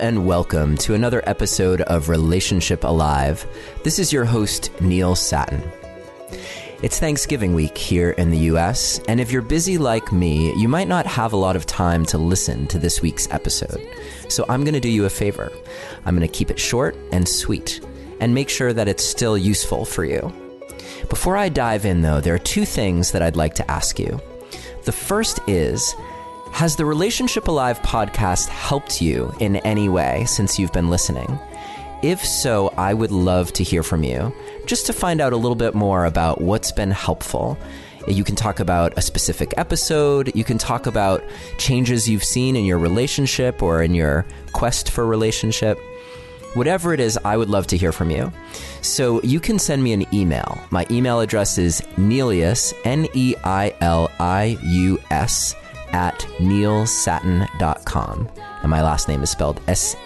and welcome to another episode of Relationship Alive. This is your host, Neil Sattin. It's Thanksgiving week here in the US, and if you're busy like me, you might not have a lot of time to listen to this week's episode. So I'm going to do you a favor. I'm going to keep it short and sweet, and make sure that it's still useful for you. Before I dive in, though, there are two things that I'd like to ask you. The first is, has the Relationship Alive podcast helped you in any way since you've been listening? If so, I would love to hear from you, just to find out a little bit more about what's been helpful. You can talk about a specific episode. You can talk about changes you've seen in your relationship or in your quest for relationship. Whatever it is, I would love to hear from you. So you can send me an email. My email address is Neilius, Neilius, at neilsattin.com. And my last name is spelled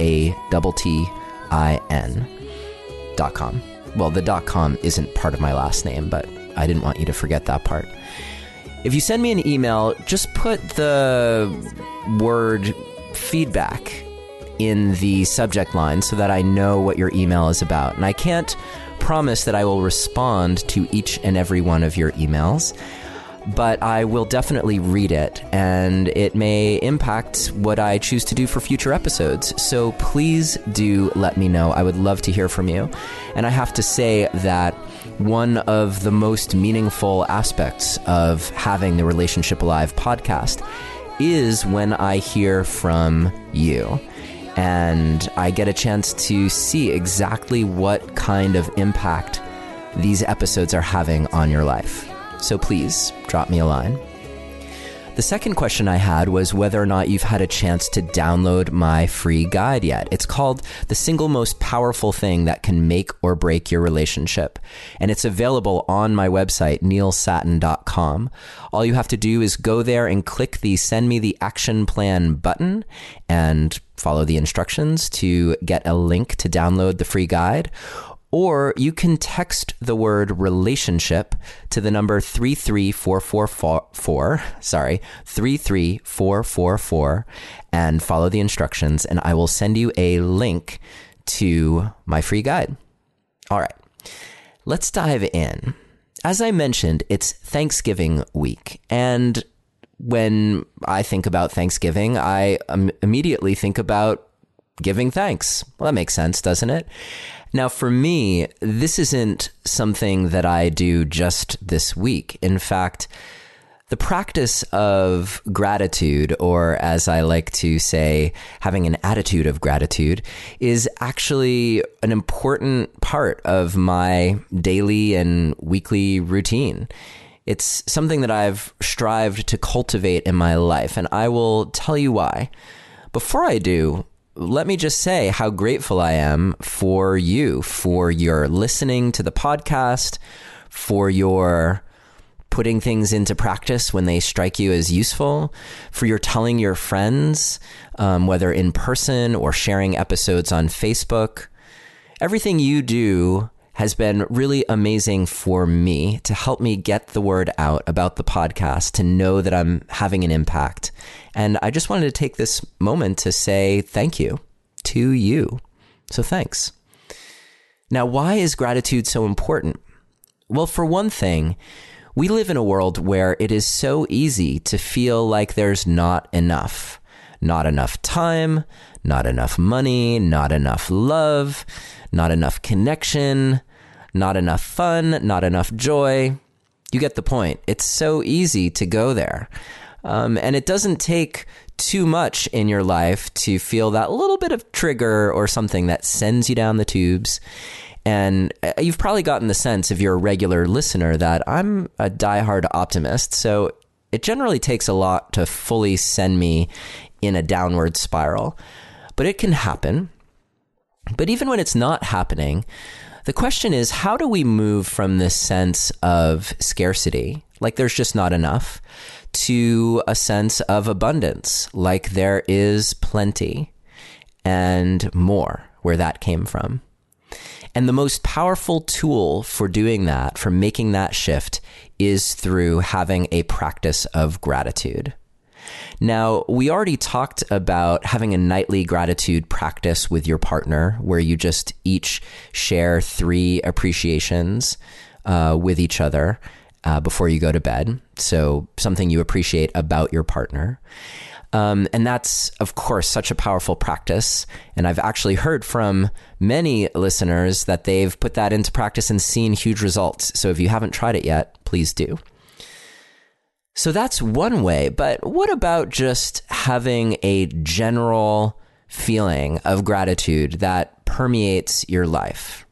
SATTIN.com. Well, the .com isn't part of my last name, but I didn't want you to forget that part. If you send me an email, just put the word feedback in the subject line so that I know what your email is about. And I can't promise that I will respond to each and every one of your emails, but I will definitely read it, and it may impact what I choose to do for future episodes. So please do let me know. I would love to hear from you. And I have to say that one of the most meaningful aspects of having the Relationship Alive podcast is when I hear from you. And I get a chance to see exactly what kind of impact these episodes are having on your life. So please drop me a line. The second question I had was whether or not you've had a chance to download my free guide yet. It's called The Single Most Powerful Thing That Can Make or Break Your Relationship. And it's available on my website, neilsattin.com. All you have to do is go there and click the Send Me the Action Plan button and follow the instructions to get a link to download the free guide. Or you can text the word relationship to the number 33444, and follow the instructions, and I will send you a link to my free guide. All right, let's dive in. As I mentioned, it's Thanksgiving week, and when I think about Thanksgiving, I immediately think about giving thanks. Well, that makes sense, doesn't it? Now, for me, this isn't something that I do just this week. In fact, the practice of gratitude, or as I like to say, having an attitude of gratitude, is actually an important part of my daily and weekly routine. It's something that I've strived to cultivate in my life, and I will tell you why. Before I do, let me just say how grateful I am for you, for your listening to the podcast, for your putting things into practice when they strike you as useful, for your telling your friends, whether in person or sharing episodes on Facebook. Everything you do has been really amazing for me to help me get the word out about the podcast, to know that I'm having an impact. And I just wanted to take this moment to say thank you to you. So thanks. Now, why is gratitude so important? Well, for one thing, we live in a world where it is so easy to feel like there's not enough. Not enough time, not enough money, not enough love, not enough connection, not enough fun, not enough joy. You get the point. It's so easy to go there. And it doesn't take too much in your life to feel that little bit of trigger or something that sends you down the tubes. And you've probably gotten the sense, if you're a regular listener, that I'm a diehard optimist. So it generally takes a lot to fully send me in a downward spiral. But it can happen. But even when it's not happening, the question is, how do we move from this sense of scarcity, like there's just not enough, to a sense of abundance, like there is plenty and more, where that came from? And the most powerful tool for doing that, for making that shift, is through having a practice of gratitude. Now, we already talked about having a nightly gratitude practice with your partner where you just each share 3 appreciations with each other before you go to bed. So something you appreciate about your partner. And that's, of course, such a powerful practice. And I've actually heard from many listeners that they've put that into practice and seen huge results. So if you haven't tried it yet, please do. So that's one way. But what about just having a general feeling of gratitude that permeates your life?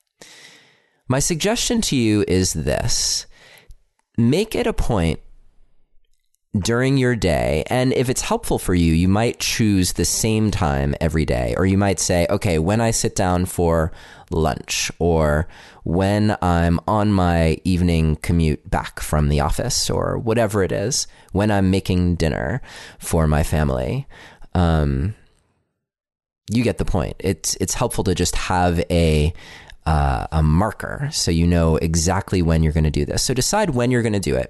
My suggestion to you is this. Make it a point during your day, and if it's helpful for you, you might choose the same time every day, or you might say, okay, when I sit down for lunch, or when I'm on my evening commute back from the office, or whatever it is, when I'm making dinner for my family. You get the point. It's helpful to just have a marker so you know exactly when you're going to do this. So decide when you're going to do it.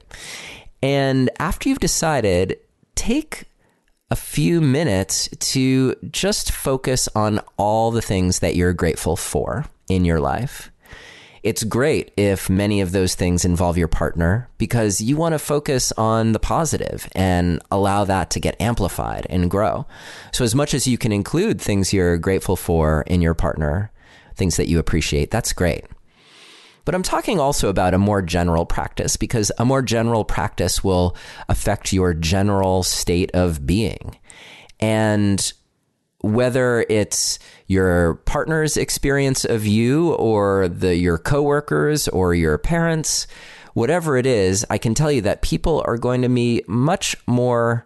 And after you've decided, take a few minutes to just focus on all the things that you're grateful for in your life. It's great if many of those things involve your partner because you want to focus on the positive and allow that to get amplified and grow. So as much as you can include things you're grateful for in your partner, things that you appreciate, that's great. But I'm talking also about a more general practice because a more general practice will affect your general state of being. And whether it's your partner's experience of you or your coworkers or your parents, whatever it is, I can tell you that people are going to be much more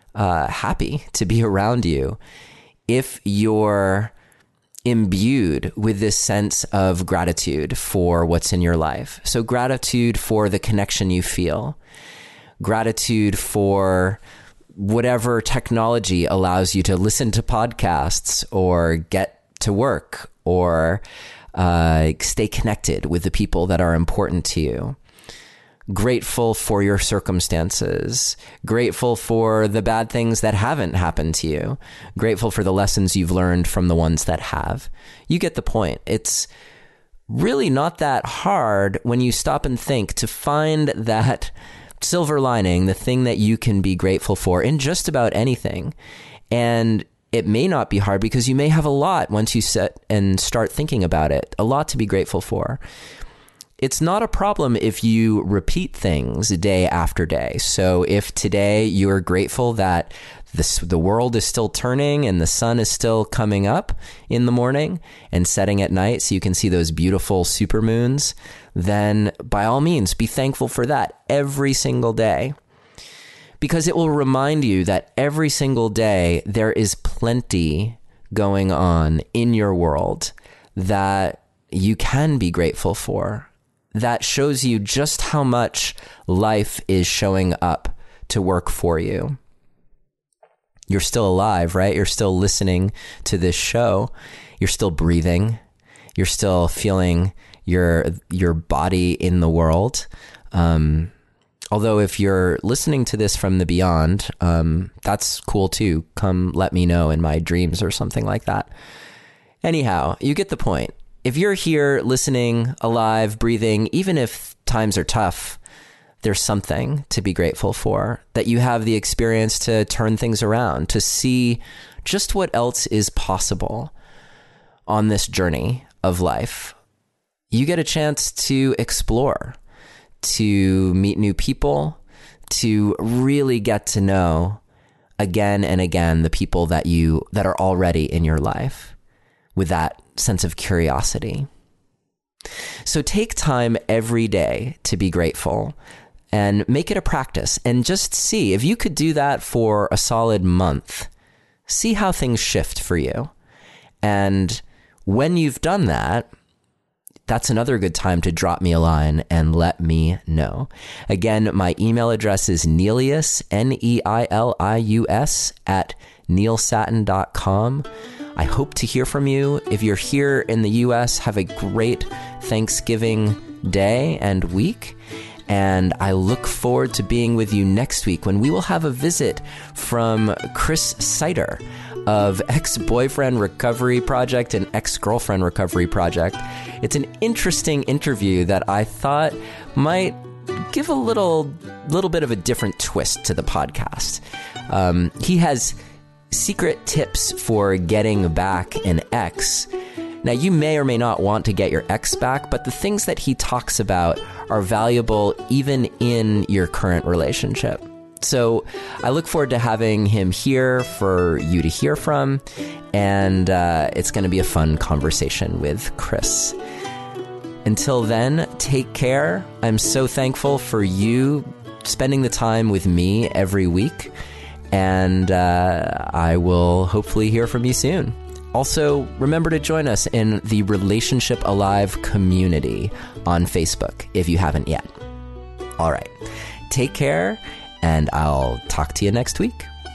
happy to be around you if you're imbued with this sense of gratitude for what's in your life. So gratitude for the connection you feel, gratitude for whatever technology allows you to listen to podcasts or get to work or stay connected with the people that are important to you. Grateful for your circumstances, grateful for the bad things that haven't happened to you, grateful for the lessons you've learned from the ones that have. You get the point. It's really not that hard when you stop and think to find that silver lining, the thing that you can be grateful for in just about anything. And it may not be hard because you may have a lot once you sit and start thinking about it, a lot to be grateful for. It's not a problem if you repeat things day after day. So if today you're grateful that the world is still turning and the sun is still coming up in the morning and setting at night so you can see those beautiful supermoons, then by all means, be thankful for that every single day. Because it will remind you that every single day there is plenty going on in your world that you can be grateful for. That shows you just how much life is showing up to work for you. You're still alive, right? You're still listening to this show. You're still breathing. You're still feeling your body in the world. Although if you're listening to this from the beyond, that's cool too. Come let me know in my dreams or something like that. Anyhow, you get the point. If you're here listening, alive, breathing, even if times are tough, there's something to be grateful for, that you have the experience to turn things around, to see just what else is possible on this journey of life. You get a chance to explore, to meet new people, to really get to know again and again the people that are already in your life with that sense of curiosity. So take time every day to be grateful and make it a practice and just see if you could do that for a solid month. See how things shift for you. And when you've done that, that's another good time to drop me a line and let me know. Again, my email address is Neilius, Neilius @neilsattin.com. I hope to hear from you. If you're here in the US, have a great Thanksgiving day and week. And I look forward to being with you next week when we will have a visit from Chris Sider of Ex-Boyfriend Recovery Project and Ex-Girlfriend Recovery Project. It's an interesting interview that I thought might give a little bit of a different twist to the podcast. He has secret tips for getting back an ex. Now, you may or may not want to get your ex back, but the things that he talks about are valuable even in your current relationship. So I look forward to having him here for you to hear from, and it's going to be a fun conversation with Chris. Until then, take care. I'm so thankful for you spending the time with me every week, and I will hopefully hear from you soon. Also, remember to join us in the Relationship Alive community on Facebook if you haven't yet. All right, take care, and I'll talk to you next week.